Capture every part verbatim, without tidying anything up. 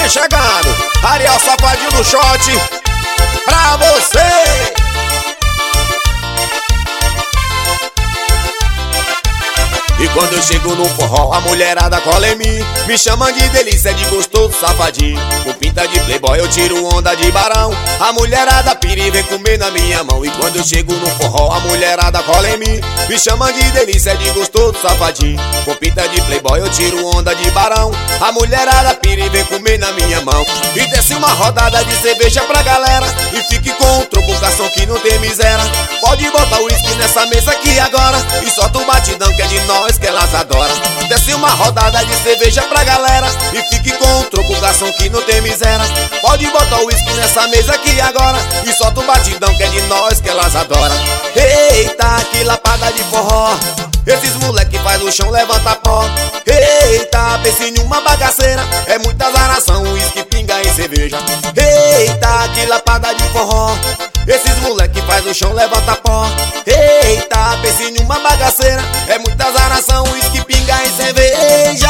Vem chegando, Ariel Safadinho do shot pra você. E quando eu chego no forró, a mulherada cola em mim, me chamam de delícia, de gostoso safadinho. Com pinta de playboy eu tiro onda de barão, a mulherada pira e vem comer na minha mão. E quando eu chego no forró, a mulherada cola em mim, me chamam de delícia, de gostoso safadinho. Com pinta de playboy eu tiro onda de barão, a mulherada pira e vem comer na minha mão. E desce uma rodada de cerveja pra galera, e fique com o troco, garçom que não tem miséria. Pode botar o uísque nessa mesa aqui agora, e solta o batidão que é de nós que elas adoram. Desce uma rodada de cerveja pra galera, e fique com o troco, garçom que não tem miséria. Pode botar o uísque nessa mesa aqui agora, e solta o batidão que é de nós que elas adoram. Eita, que lapada de forró, esses moleque faz o chão levanta pó. Eita, pense em uma bagaceira, é muita zaração, uísque, pinga e cerveja. Eita, que lapada de forró, esses moleque faz o chão levanta pó. Eita, pense em uma bagaceira, é muita zaração, uísque, pinga e cerveja.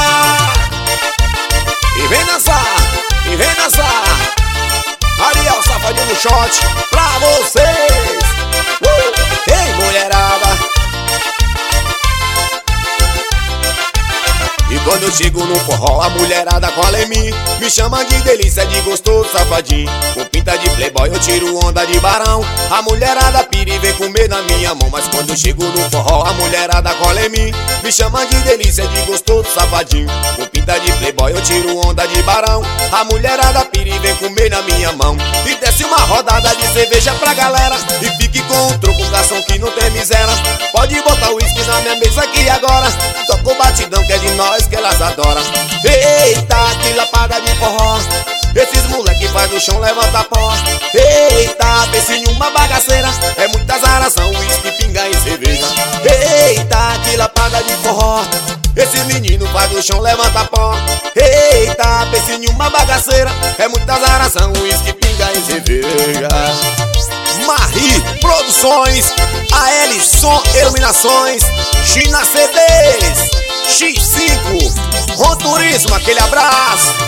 E vem dançar, e vem dançar, Ariel Safadinho no shot pra vocês. uh! Ei, mulherada. E quando eu chego no forró, a mulherada cola em mim, me chama de delícia, de gostoso safadinho. Com pinta de playboy eu tiro onda de barão, a mulherada pira e vem comer na minha mão. Mas quando eu chego no forró, a mulherada cola em mim, me chama de delícia, de gostoso safadinho. Com pinta de playboy eu tiro onda de barão, a mulherada pira e vem comer na minha mão. E desce uma rodada de cerveja pra galera, e fique com o troco, garçom que não tem miséria. Pode botar o uísque na minha mesa aqui agora, toca o batidão que é de nós que elas adoram. Eita, que lapada de forró, esses moleque faz o chão levanta pó. Eita, pense em uma bagaceira, é muita zaração, uísque, pinga e cerveja. Eita, que lapada de forró, esse menino faz o chão levanta pó. Eita, pense em uma bagaceira, é muita zaração, uísque, pinga e cerveja. Marri Produções, A L Som Iluminações, China C Ds, X cinco, Ron Turismo, aquele abraço.